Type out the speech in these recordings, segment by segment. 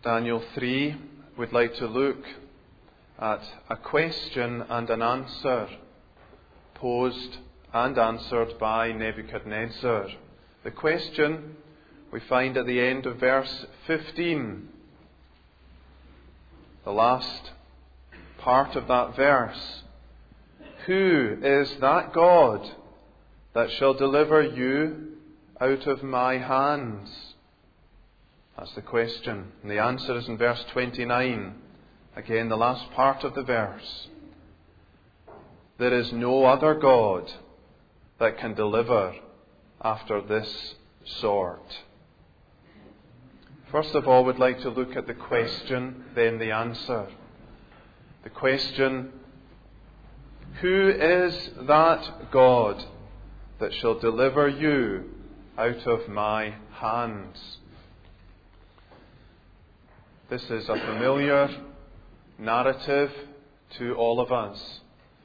Daniel 3, we'd like to look at a question and an answer posed and answered by Nebuchadnezzar. The question we find at the end of verse 15. The last part of that verse. Who is that God that shall deliver you out of my hands? That's the question. And the answer is in verse 29. Again, the last part of the verse. There is no other God that can deliver after this sort. First of all, we'd like to look at the question, then the answer. The question, who is that God that shall deliver you out of my hands? This is a familiar narrative to all of us.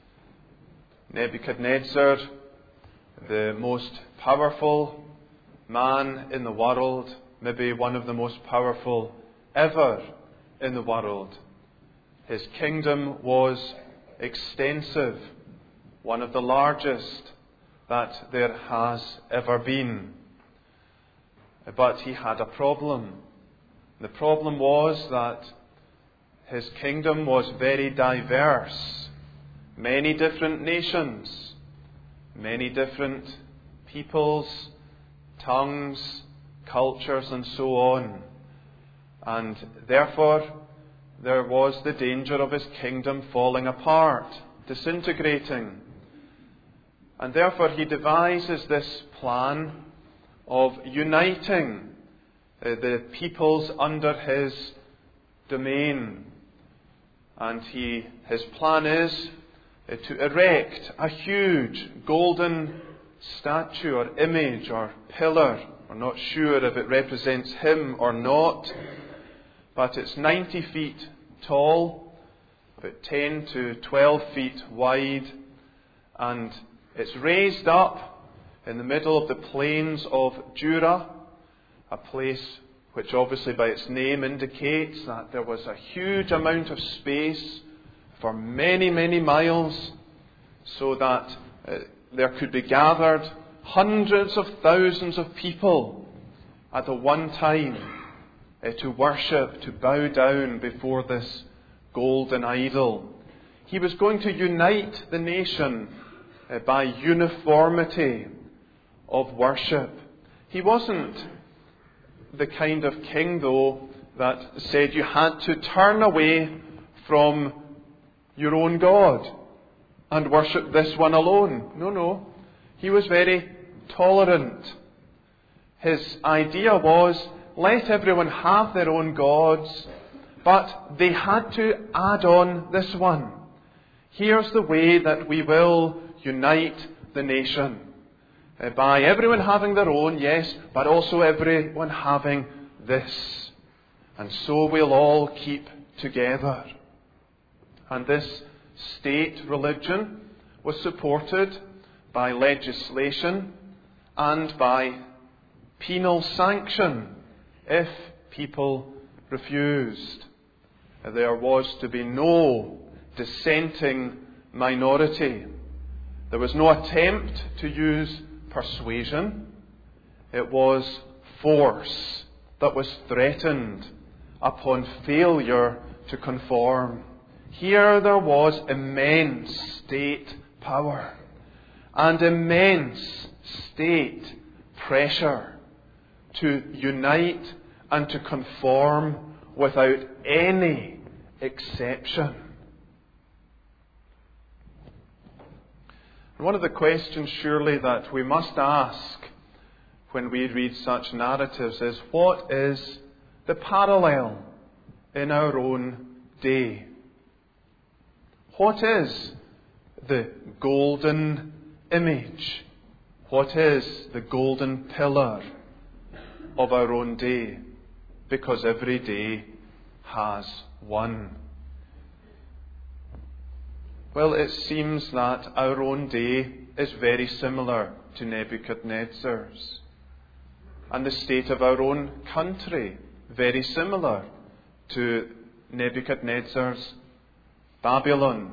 Nebuchadnezzar, the most powerful man in the world, maybe one of the most powerful ever in the world. His kingdom was extensive, one of the largest that there has ever been. But he had a problem. The problem was that his kingdom was very diverse. Many different nations, many different peoples, tongues, cultures and so on. And therefore, there was the danger of his kingdom falling apart, disintegrating. And therefore he devises this plan of uniting the peoples under his domain. And his plan is to erect a huge golden statue or image or pillar. We're not sure if it represents him or not, but it's 90 feet tall, about 10 to 12 feet wide, and it's raised up in the middle of the plains of Dura, a place which obviously by its name indicates that there was a huge amount of space for many, many miles, so that there could be gathered hundreds of thousands of people at the one time to worship, to bow down before this golden idol. He was going to unite the nation by uniformity of worship. He wasn't the kind of king, though, that said you had to turn away from your own God and worship this one alone. No. He was very tolerant. His idea was, let everyone have their own gods, but they had to add on this one. Here's the way that we will unite the nation. By everyone having their own, yes, but also everyone having this. And so we'll all keep together. And this state religion was supported by legislation and by penal sanction if people refused. There was to be no dissenting minority. There was no attempt to use persuasion. It was force that was threatened upon failure to conform. Here there was immense state power and immense state pressure to unite and to conform without any exception. One of the questions surely that we must ask when we read such narratives is, what is the parallel in our own day? What is the golden image? What is the golden pillar of our own day? Because every day has one. Well, it seems that our own day is very similar to Nebuchadnezzar's. And the state of our own country, very similar to Nebuchadnezzar's Babylon.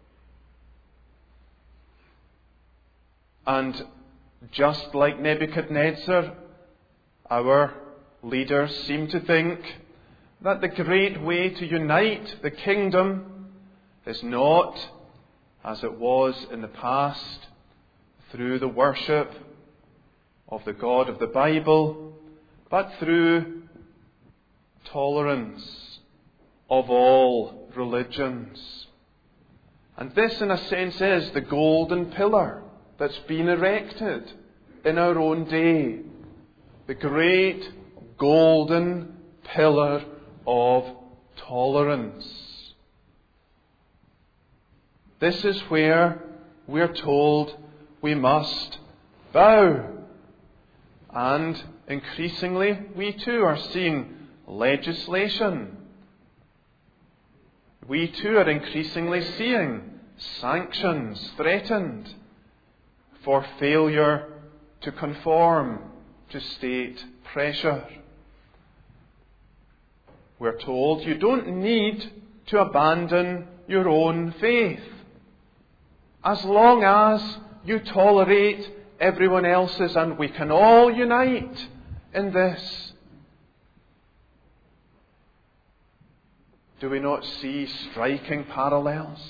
And just like Nebuchadnezzar, our leaders seem to think that the great way to unite the kingdom is not, as it was in the past, through the worship of the God of the Bible, but through tolerance of all religions. And this, in a sense, is the golden pillar that's been erected in our own day. The great golden pillar of tolerance. This is where we're told we must bow. And increasingly, we too are seeing legislation. We too are increasingly seeing sanctions threatened for failure to conform to state pressure. We're told you don't need to abandon your own faith as long as you tolerate everyone else's, and we can all unite in this. Do we not see striking parallels?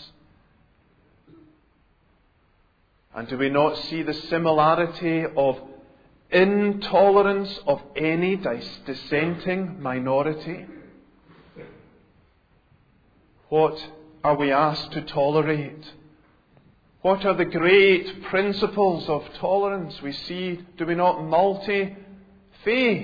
And do we not see the similarity of intolerance of any dissenting minority? What are we asked to tolerate? What are the great principles of tolerance? We see, do we not, multi-faith?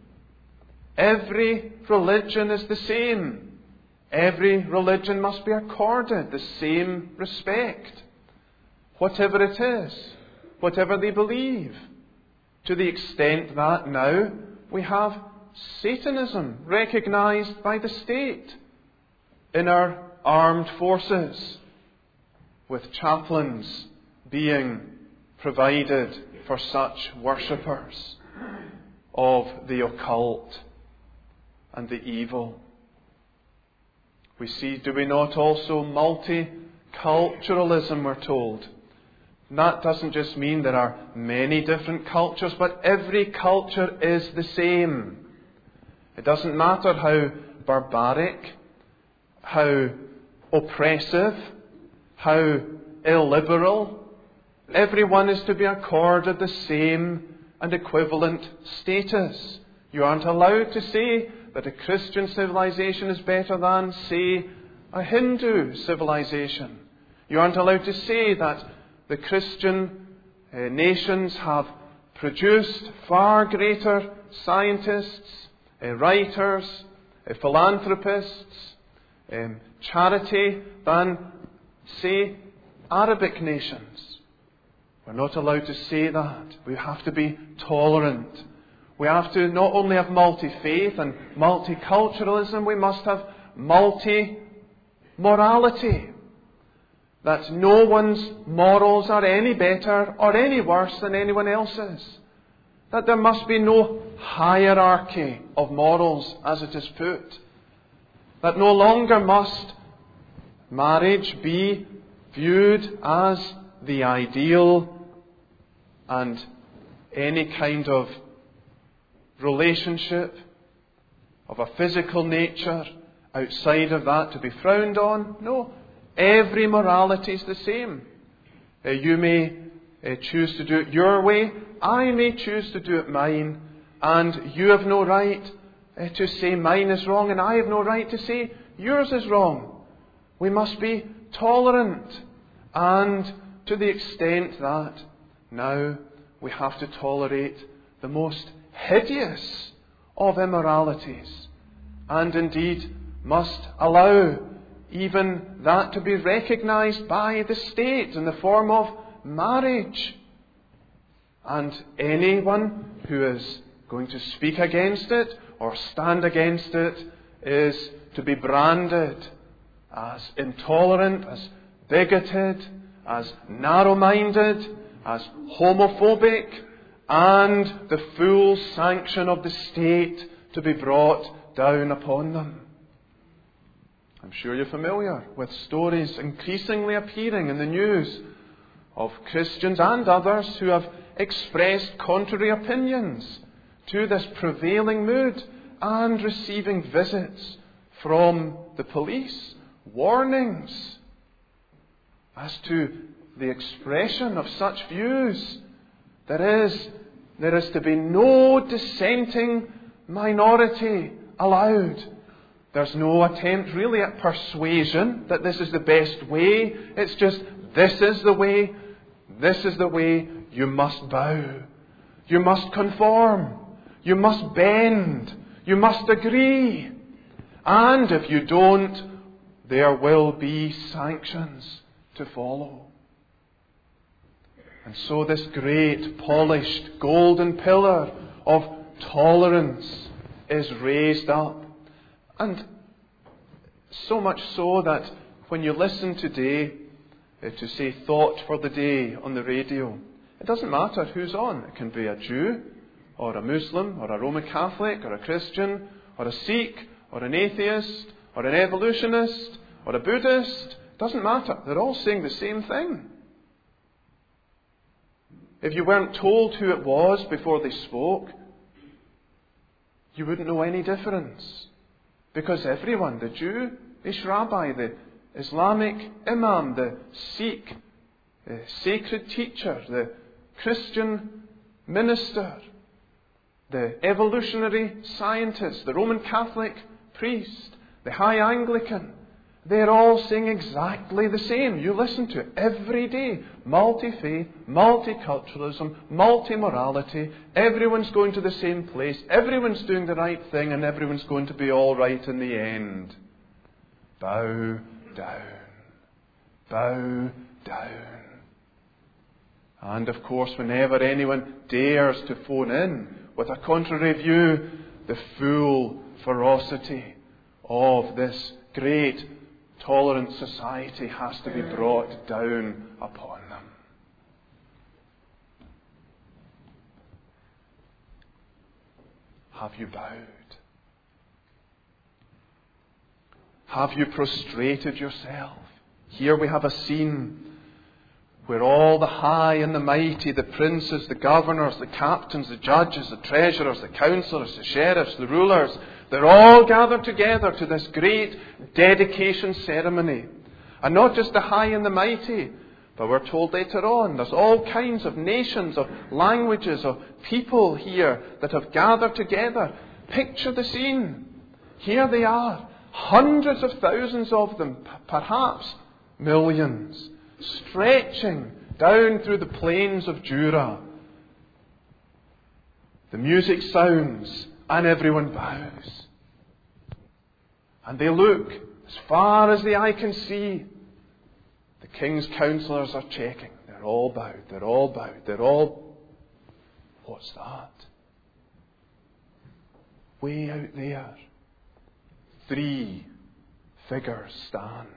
Every religion is the same. Every religion must be accorded the same respect, whatever it is, whatever they believe. To the extent that now we have Satanism recognized by the state in our armed forces, with chaplains being provided for such worshippers of the occult and the evil. We see, do we not, also multiculturalism, we're told. And that doesn't just mean there are many different cultures, but every culture is the same. It doesn't matter how barbaric, how oppressive, how illiberal. Everyone is to be accorded the same and equivalent status. You aren't allowed to say that a Christian civilization is better than, say, a Hindu civilization. You aren't allowed to say that the Christian nations have produced far greater scientists, writers, philanthropists, charity than, say, Arabic nations. We're not allowed to say that. We have to be tolerant. We have to not only have multi-faith and multiculturalism, we must have multi-morality. That no one's morals are any better or any worse than anyone else's. That there must be no hierarchy of morals, as it is put. That no longer must marriage be viewed as the ideal, and any kind of relationship of a physical nature outside of that to be frowned on. No, every morality is the same. You may choose to do it your way, I may choose to do it mine, and you have no right to say mine is wrong, and I have no right to say yours is wrong. We must be tolerant, and to the extent that now we have to tolerate the most hideous of immoralities, and indeed must allow even that to be recognized by the state in the form of marriage. And anyone who is going to speak against it or stand against it is to be branded as intolerant, as bigoted, as narrow-minded, as homophobic, and the full sanction of the state to be brought down upon them. I'm sure you're familiar with stories increasingly appearing in the news of Christians and others who have expressed contrary opinions to this prevailing mood and receiving visits from the police, warnings as to the expression of such views. There is to be no dissenting minority allowed. There's no attempt really at persuasion that this is the best way. It's just, this is the way. This is the way. You must bow. You must conform. You must bend. You must agree. And if you don't, there will be sanctions to follow. And so this great, polished, golden pillar of tolerance is raised up. And so much so that when you listen today to say Thought for the Day on the radio, it doesn't matter who's on. It can be a Jew, or a Muslim, or a Roman Catholic, or a Christian, or a Sikh, or an atheist, or an evolutionist, or a Buddhist. It doesn't matter. They're all saying the same thing. If you weren't told who it was before they spoke, you wouldn't know any difference. Because everyone, the Jewish rabbi, the Islamic imam, the Sikh, the sacred teacher, the Christian minister, the evolutionary scientist, the Roman Catholic priest, the High Anglican, they're all saying exactly the same. You listen to it every day. Multi-faith, multiculturalism, multi-morality. Everyone's going to the same place. Everyone's doing the right thing, and everyone's going to be all right in the end. Bow down. Bow down. And of course, whenever anyone dares to phone in with a contrary view, the full ferocity of this great tolerant society has to be brought down upon them. Have you bowed? Have you prostrated yourself? Here we have a scene where all the high and the mighty, the princes, the governors, the captains, the judges, the treasurers, the councillors, the sheriffs, the rulers, they're all gathered together to this great dedication ceremony. And not just the high and the mighty, but we're told later on, there's all kinds of nations, of languages, of people here that have gathered together. Picture the scene. Here they are, hundreds of thousands of them, perhaps millions, stretching down through the plains of Jura. The music sounds and everyone bows. And they look as far as the eye can see. The king's councillors are checking. They're all bowed. They're all bowed. They're all... What's that? Way out there, 3 figures stand.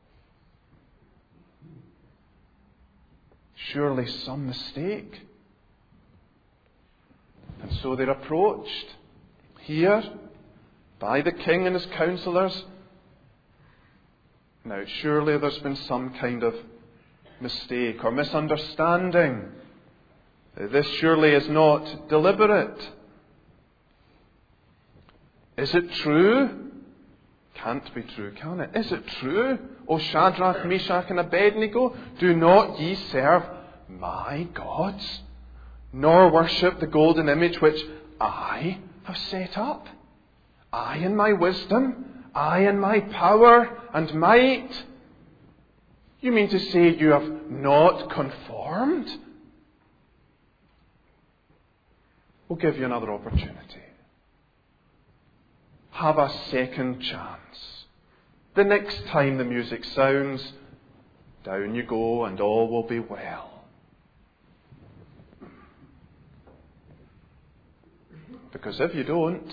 Surely some mistake. And so they're approached here by the king and his councillors. Now, surely there's been some kind of mistake or misunderstanding. This surely is not deliberate. Is it true? Can't be true, can it? Is it true? O Shadrach, Meshach, and Abednego, do not ye serve my gods, nor worship the golden image which I have set up? I in my wisdom, I in my power and might. You mean to say you have not conformed? We'll give you another opportunity. Have a second chance. The next time the music sounds, down you go and all will be well. Because if you don't,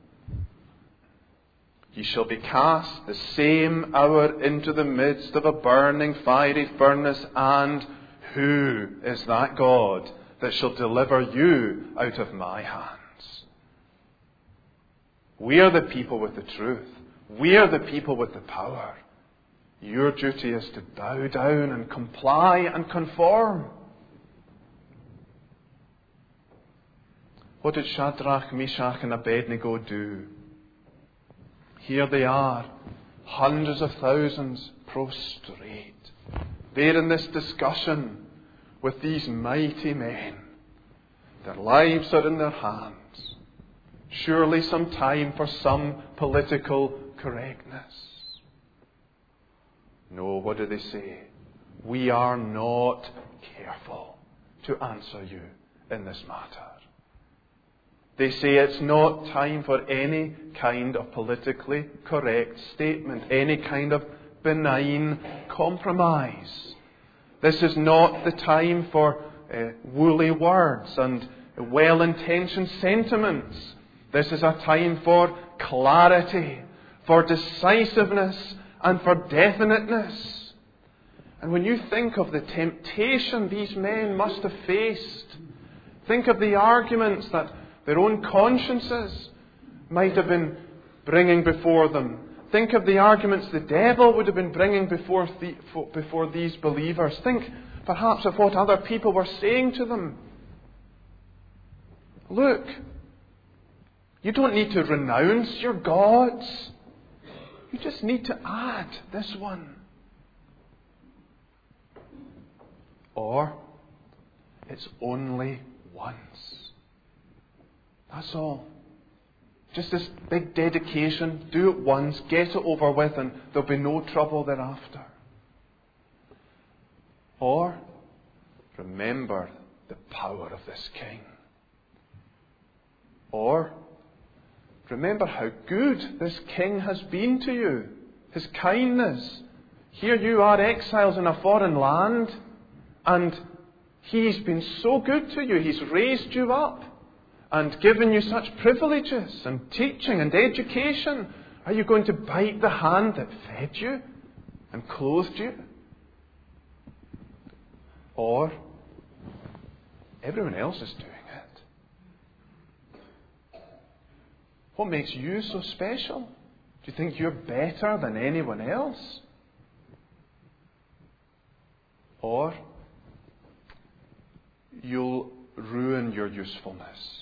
ye shall be cast the same hour into the midst of a burning fiery furnace, and who is that God that shall deliver you out of my hands? We are the people with the truth. We're the people with the power. Your duty is to bow down and comply and conform. What did Shadrach, Meshach and Abednego do? Here they are, hundreds of thousands prostrate. They're in this discussion with these mighty men. Their lives are in their hands. Surely some time for some political correctness. No, what do they say? We are not careful to answer you in this matter. They say it's not time for any kind of politically correct statement, any kind of benign compromise. This is not the time for woolly words and well-intentioned sentiments. This is a time for clarity, for decisiveness, and for definiteness. And when you think of the temptation these men must have faced, think of the arguments that their own consciences might have been bringing before them. Think of the arguments the devil would have been bringing before these believers. Think perhaps of what other people were saying to them. Look, you don't need to renounce your gods. You just need to add this one. Or, it's only once. That's all. Just this big dedication, do it once, get it over with, and there'll be no trouble thereafter. Or, remember the power of this King. Or, remember how good this King has been to you. His kindness. Here you are, exiles in a foreign land, and He's been so good to you. He's raised you up and given you such privileges and teaching and education. Are you going to bite the hand that fed you and clothed you? Or everyone else is doing it. What makes you so special? Do you think you're better than anyone else? Or you'll ruin your usefulness.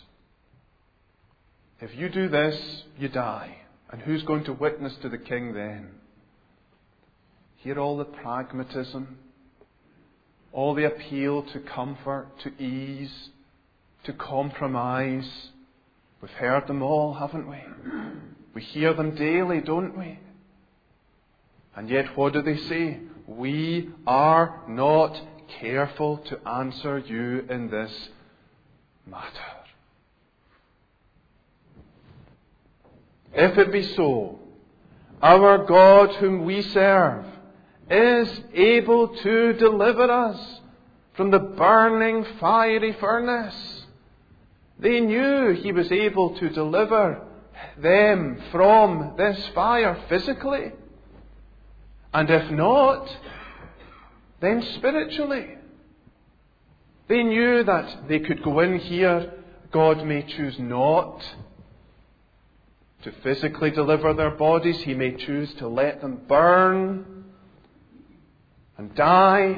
If you do this, you die. And who's going to witness to the King then? Hear all the pragmatism, all the appeal to comfort, to ease, to compromise. We've heard them all, haven't we? We hear them daily, don't we? And yet what do they say? We are not careful to answer you in this matter. If it be so, our God whom we serve is able to deliver us from the burning fiery furnace. They knew He was able to deliver them from this fire physically. And if not, then spiritually. They knew that they could go in here. God may choose not to physically deliver their bodies. He may choose to let them burn and die.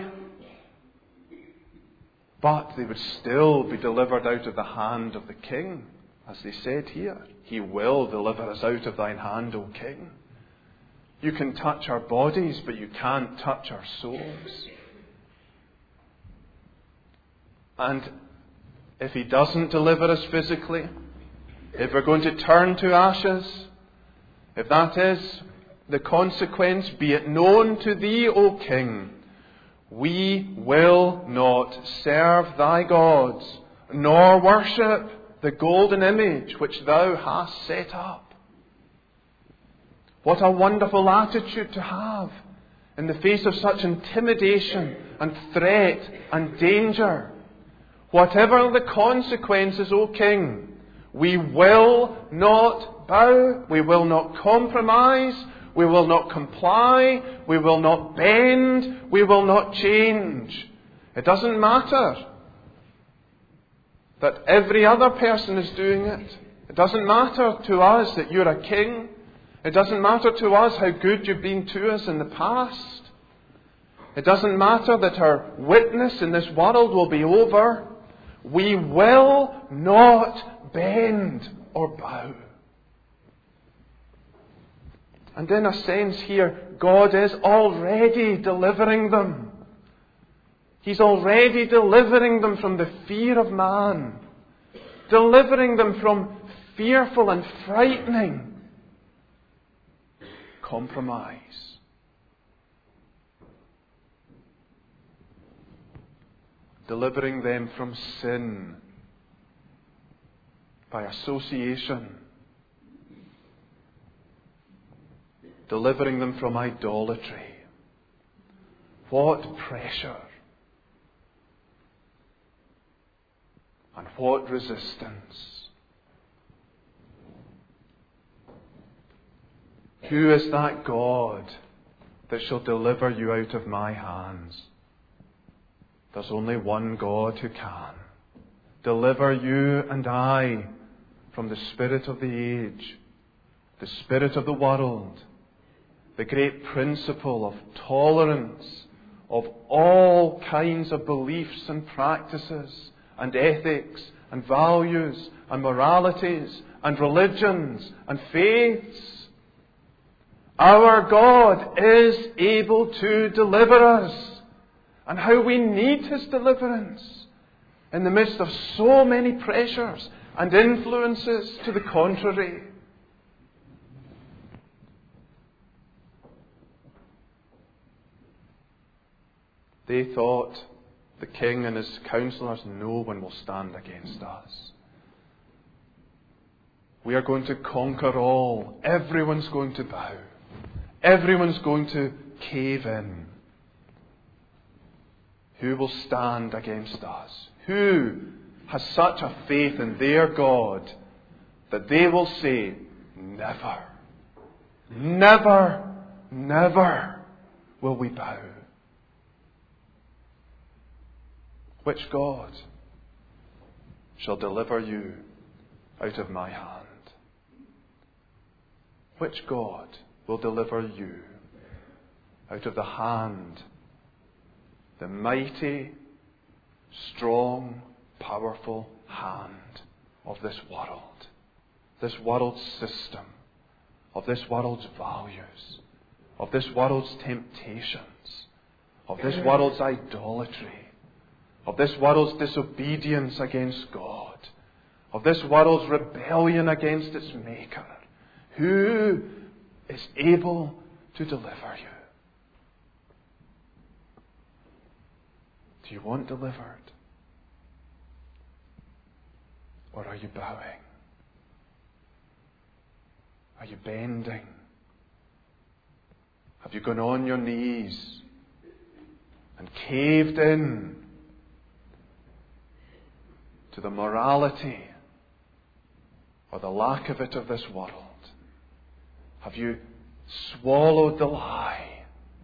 But they would still be delivered out of the hand of the King. As they said here, He will deliver us out of thine hand, O King. You can touch our bodies, but you can't touch our souls. And if He doesn't deliver us physically, if we're going to turn to ashes, if that is the consequence, be it known to thee, O King, we will not serve thy gods, nor worship the golden image which thou hast set up. What a wonderful attitude to have in the face of such intimidation and threat and danger. Whatever the consequences, O King, we will not bow, we will not compromise, we will not comply, we will not bend, we will not change. It doesn't matter that every other person is doing it. It doesn't matter to us that you're a king. It doesn't matter to us how good you've been to us in the past. It doesn't matter that our witness in this world will be over. We will not bend or bow. And in a sense here, God is already delivering them. He's already delivering them from the fear of man. Delivering them from fearful and frightening compromise. Delivering them from sin by association. Delivering them from idolatry. What pressure and what resistance. Who is that God that shall deliver you out of my hands? There's only one God who can deliver you and I from the spirit of the age, the spirit of the world, the great principle of tolerance of all kinds of beliefs and practices and ethics and values and moralities and religions and faiths. Our God is able to deliver us. And how we need His deliverance in the midst of so many pressures and influences to the contrary. They thought, the king and his counselors, no one will stand against us. We are going to conquer all. Everyone's going to bow. Everyone's going to cave in. Who will stand against us? Who has such a faith in their God that they will say, never, never, never will we bow? Which God shall deliver you out of my hand? Which God will deliver you out of the hand, the mighty, strong, powerful hand of this world's system, of this world's values, of this world's temptations, of this world's idolatry, of this world's disobedience against God, of this world's rebellion against its Maker? Who is able to deliver you? Do you want delivered? Or are you bowing? Are you bending? Have you gone on your knees and caved in to the morality or the lack of it of this world? Have you swallowed the lie?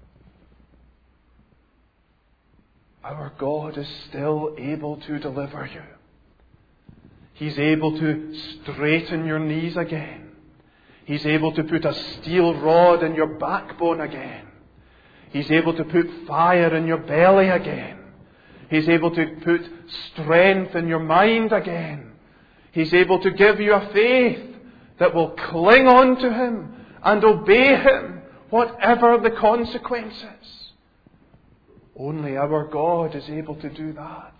Our God is still able to deliver you. He's able to straighten your knees again. He's able to put a steel rod in your backbone again. He's able to put fire in your belly again. He's able to put strength in your mind again. He's able to give you a faith that will cling on to Him and obey Him, whatever the consequences. Only our God is able to do that.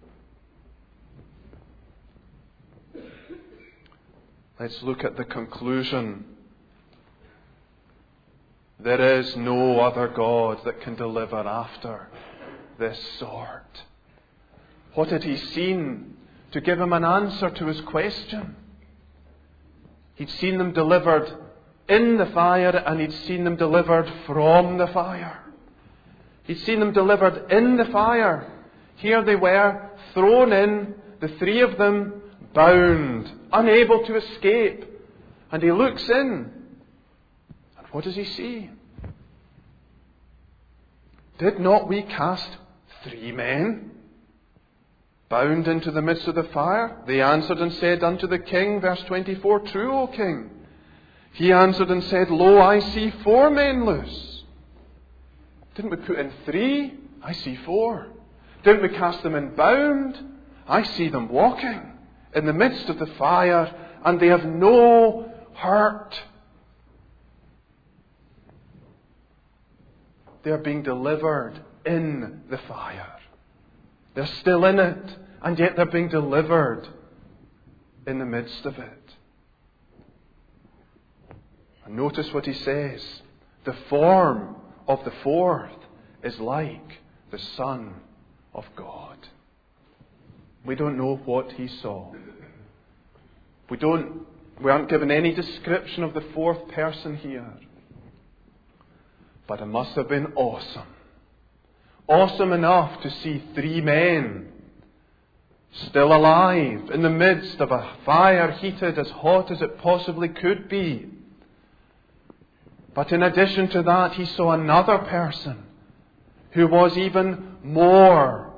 Let's look at the conclusion. There is no other God that can deliver after this sort. What had he seen to give him an answer to his question? He'd seen them delivered in the fire, and he'd seen them delivered from the fire. He'd seen them delivered in the fire. Here they were, thrown in, the three of them, bound, unable to escape. And he looks in. And what does he see? Did not we cast 3 men bound into the midst of the fire? They answered and said unto the king, verse 24, True, O king. He answered and said, Lo, I see 4 men loose. Didn't we put in 3? I see 4. Didn't we cast them in bound? I see them walking in the midst of the fire, and they have no hurt. They are being delivered in the fire. They're still in it, and yet they're being delivered in the midst of it. And notice what he says. The form of the 4th is like the Son of God. We don't know what he saw. We aren't given any description of the 4th person here. But it must have been awesome. Awesome enough to see 3 men still alive in the midst of a fire heated as hot as it possibly could be. But in addition to that, he saw another person who was even more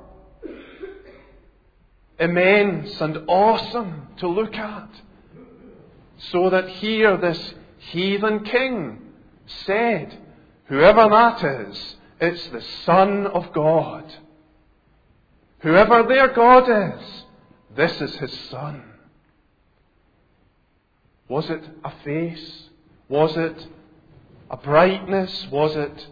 immense and awesome to look at. So that here this heathen king said, whoever that is, it's the Son of God. Whoever their God is, this is his Son. Was it a face? Was it a brightness? Was it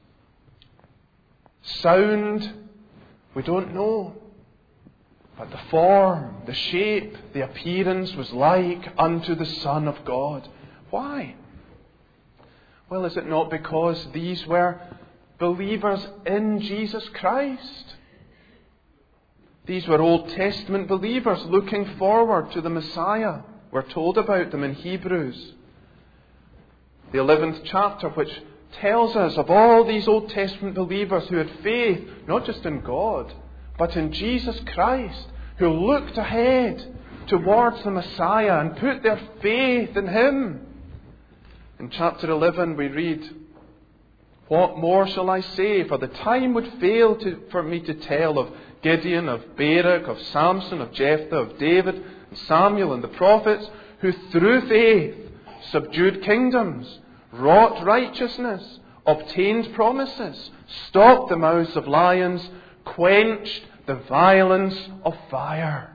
sound? We don't know. But the form, the shape, the appearance was like unto the Son of God. Why? Well, is it not because these were believers in Jesus Christ? These were Old Testament believers looking forward to the Messiah. We're told about them in Hebrews, the 11th chapter, which tells us of all these Old Testament believers who had faith, not just in God, but in Jesus Christ, who looked ahead towards the Messiah and put their faith in Him. In chapter 11 we read, What more shall I say? For the time would fail for me to tell of Gideon, of Barak, of Samson, of Jephthah, of David, and Samuel, and the prophets, who through faith subdued kingdoms, wrought righteousness, obtained promises, stopped the mouths of lions, quenched the violence of fire.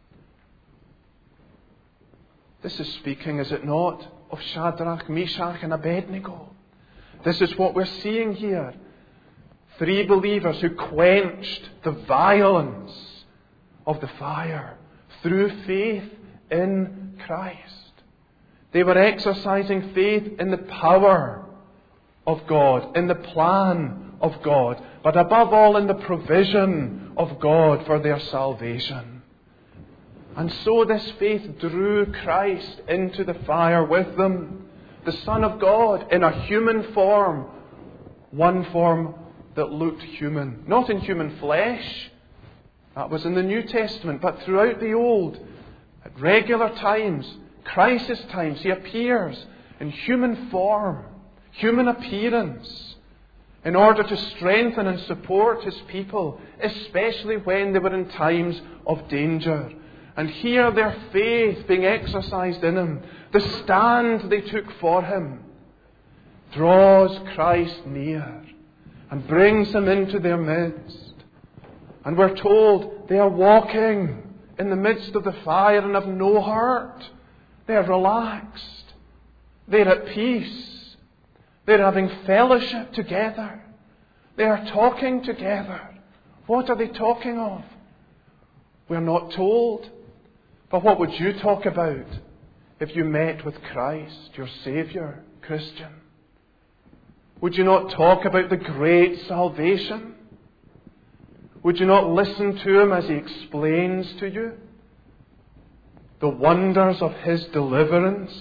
This is speaking, is it not, of Shadrach, Meshach, and Abednego. This is what we're seeing here. 3 believers who quenched the violence of the fire through faith in Christ. They were exercising faith in the power of God, in the plan of God, but above all in the provision of God for their salvation. And so this faith drew Christ into the fire with them, the Son of God in a human form, one form that looked human, not in human flesh. That was in the New Testament, but throughout the Old, at regular times, crisis times, He appears in human form, human appearance, in order to strengthen and support His people, especially when they were in times of danger. And here their faith being exercised in Him, the stand they took for Him, draws Christ near and brings Him into their midst. And we're told they are walking in the midst of the fire and have no hurt. They are relaxed. They're at peace. They're having fellowship together. They are talking together. What are they talking of? We're not told. But what would you talk about if you met with Christ, your Saviour, Christian? Would you not talk about the great salvation? Would you not listen to Him as He explains to you the wonders of His deliverance?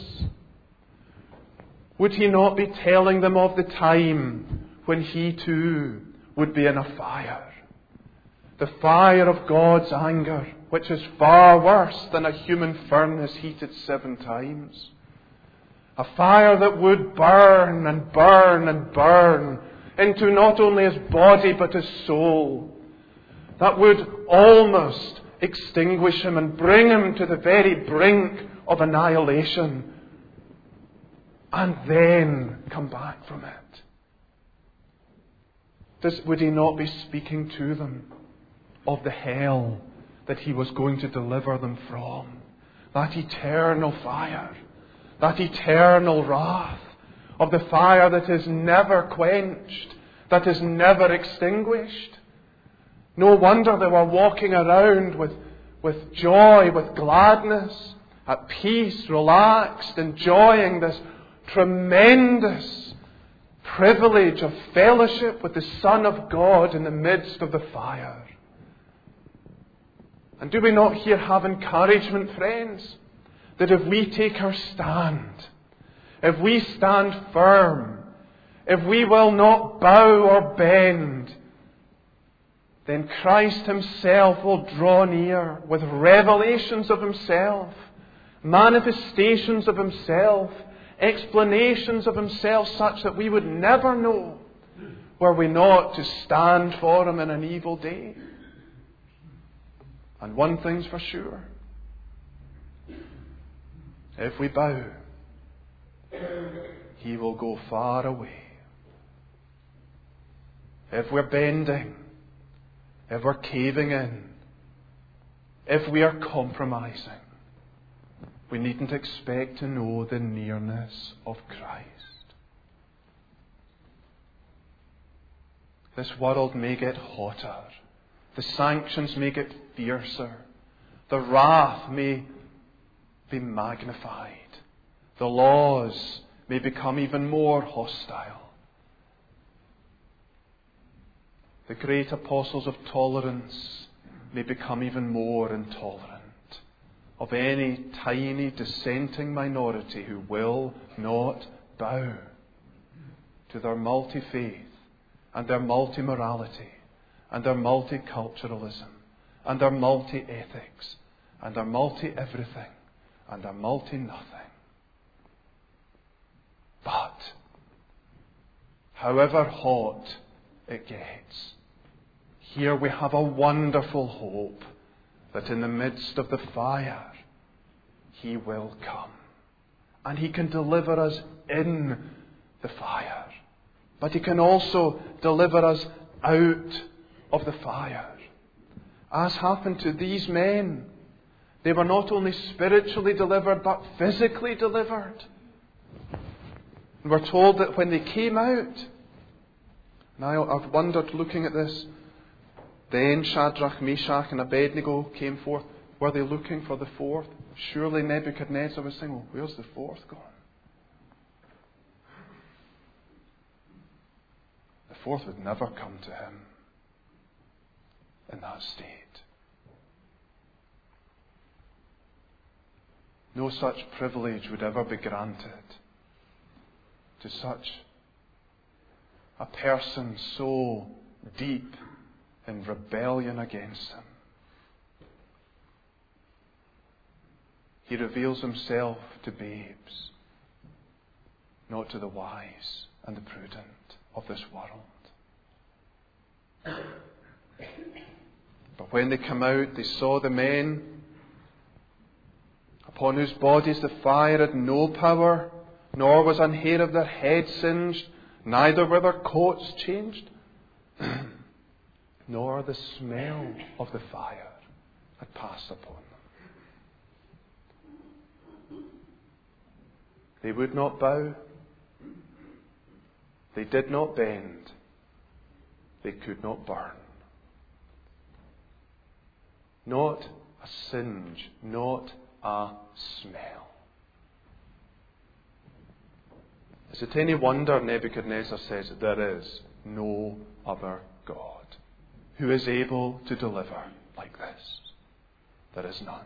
Would He not be telling them of the time when He too would be in a fire? The fire of God's anger, which is far worse than a human furnace heated 7 times. A fire that would burn and burn and burn into not only His body but His soul. That would almost extinguish Him and bring Him to the very brink of annihilation. and then come back from it. Would he not be speaking to them of the hell that he was going to deliver them from? That eternal fire, that eternal wrath, of the fire that is never quenched, that is never extinguished. No wonder they were walking around with joy, with gladness, at peace, relaxed, enjoying this tremendous privilege of fellowship with the Son of God in the midst of the fire. And do we not here have encouragement, friends, that if we take our stand, if we stand firm, if we will not bow or bend, then Christ Himself will draw near with revelations of Himself, manifestations of Himself, explanations of Himself such that we would never know were we not to stand for Him in an evil day. And one thing's for sure. If we bow, He will go far away. If we're bending, if we're caving in, if we are compromising, we needn't expect to know the nearness of Christ. This world may get hotter. The sanctions may get fiercer. The wrath may be magnified. The laws may become even more hostile. The great apostles of tolerance may become even more intolerant of any tiny dissenting minority who will not bow to their multi-faith and their multi-morality and their multiculturalism and their multi-ethics and their multi-everything and their multi-nothing. But, however hot it gets, here we have a wonderful hope that in the midst of the fire, He will come. And He can deliver us in the fire. But He can also deliver us out of the fire. As happened to these men, they were not only spiritually delivered, but physically delivered. And we're told that when they came out, now I've wondered looking at this, then Shadrach, Meshach and Abednego came forth. Were they looking for the fourth? Surely Nebuchadnezzar was saying, well, where's the fourth gone? The fourth would never come to him in that state. No such privilege would ever be granted to such a person so deep in rebellion against Him. He reveals Himself to babes, not to the wise and the prudent of this world. But when they come out, they saw the men upon whose bodies the fire had no power, nor was an hair of their head singed, neither were their coats changed, nor the smell of the fire had passed upon them. They would not bow. They did not bend. They could not burn. Not a singe, not a smell. Is it any wonder Nebuchadnezzar says that there is no other God who is able to deliver like this? There is none.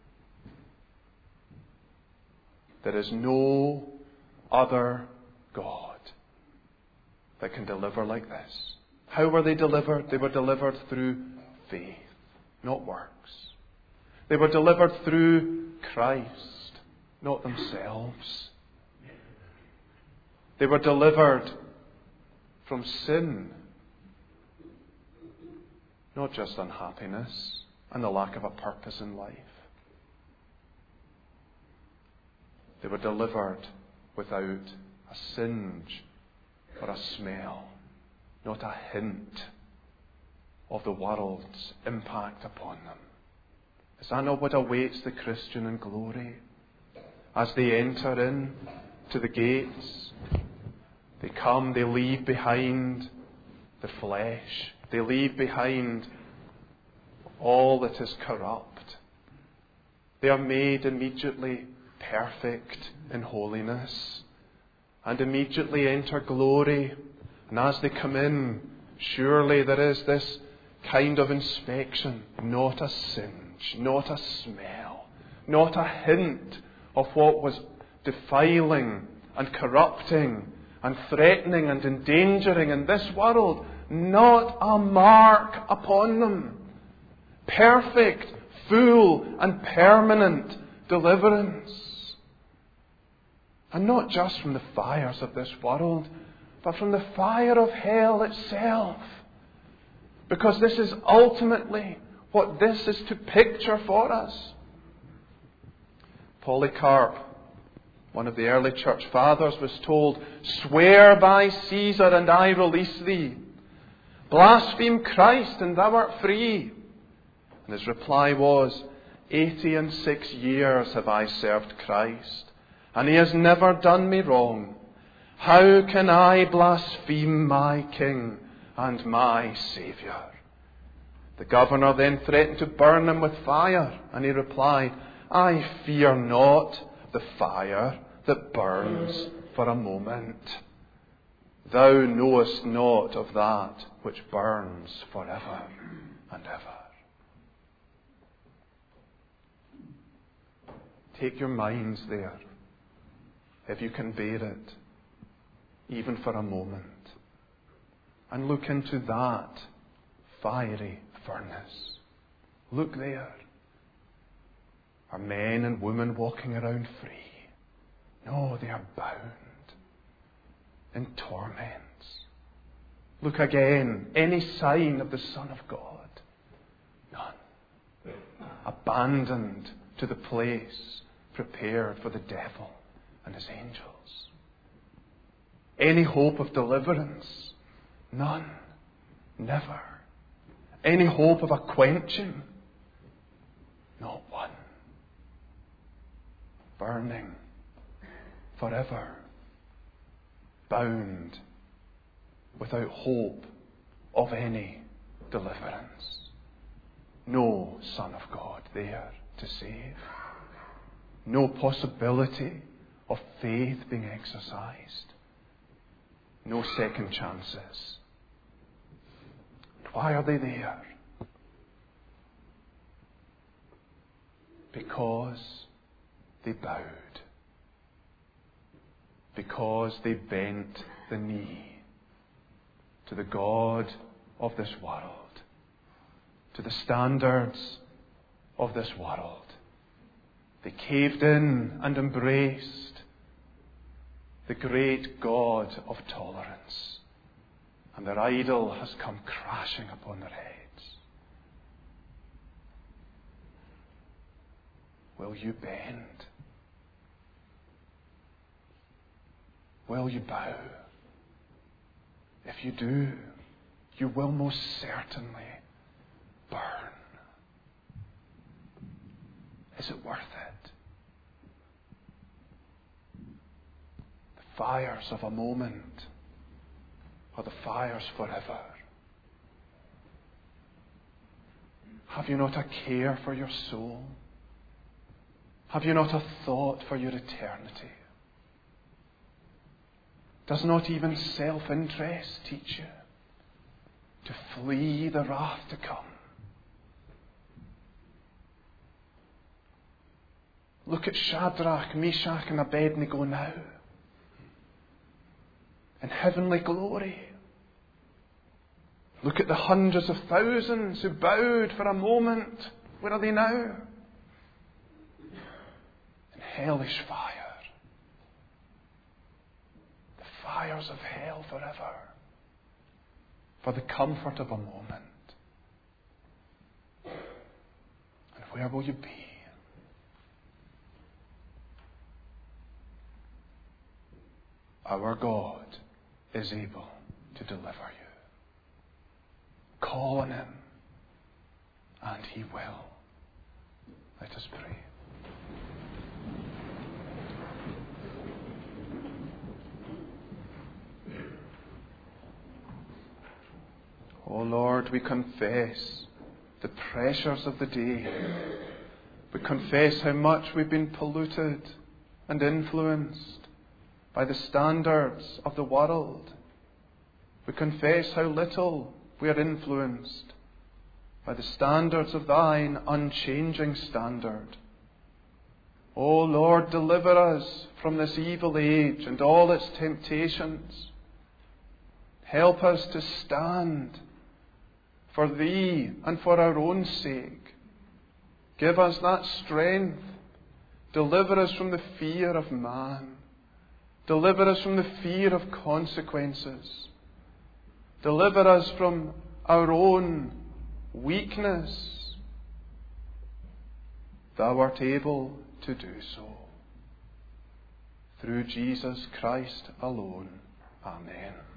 There is no other God that can deliver like this. How were they delivered? They were delivered through faith, not works. They were delivered through Christ, not themselves. They were delivered from sin, not just unhappiness and the lack of a purpose in life. They were delivered without a singe or a smell, not a hint of the world's impact upon them. Is that not what awaits the Christian in glory? As they enter in to the gates, they come, they leave behind the flesh. They leave behind all that is corrupt. They are made immediately perfect in holiness and immediately enter glory. And as they come in, surely there is this kind of inspection, not a singe, not a smell, not a hint of what was defiling and corrupting and threatening and endangering in this world, not a mark upon them. Perfect, full and permanent deliverance. And not just from the fires of this world, but from the fire of hell itself. Because this is ultimately what this is to picture for us. Polycarp, one of the early church fathers, was told, "Swear by Caesar and I release thee. Blaspheme Christ and thou art free." And his reply was, 86 years have I served Christ, and he has never done me wrong. How can I blaspheme my King and my Saviour? The governor then threatened to burn him with fire, and he replied, "I fear not the fire that burns for a moment. Thou knowest not of that which burns forever and ever." Take your minds there, if you can bear it, even for a moment, and look into that fiery furnace. Look there. Are men and women walking around free? No, they are bound in torments. Look again. Any sign of the Son of God? None. Abandoned to the place prepared for the devil and his angels. Any hope of deliverance? None. Never. Any hope of a quenching? Not one. Burning forever. Bound without hope of any deliverance. No Son of God there to save. No possibility of faith being exercised. No second chances. Why are they there? Because they bowed. Because they bent the knee to the God of this world, to the standards of this world. They caved in and embraced the great God of tolerance, and their idol has come crashing upon their heads. Will you bend? Will you bow? If you do, you will most certainly burn. Is it worth it? The fires of a moment or the fires forever? Have you not a care for your soul? Have you not a thought for your eternity? Does not even self-interest teach you to flee the wrath to come? Look at Shadrach, Meshach, and Abednego now in heavenly glory. Look at the hundreds of thousands who bowed for a moment. Where are they now? In hellish fire. The fires of hell forever. For the comfort of a moment. And where will you be? our God is able to deliver you. Call on him, and he will. Let us pray. O Lord, we confess the pressures of the day. We confess how much we've been polluted and influenced by the standards of the world. We confess how little we are influenced by the standards of thine unchanging standard. O Lord, deliver us from this evil age and all its temptations. Help us to stand for thee and for our own sake. Give us that strength. Deliver us from the fear of man. Deliver us from the fear of consequences. Deliver us from our own weakness. Thou art able to do so. Through Jesus Christ alone. Amen.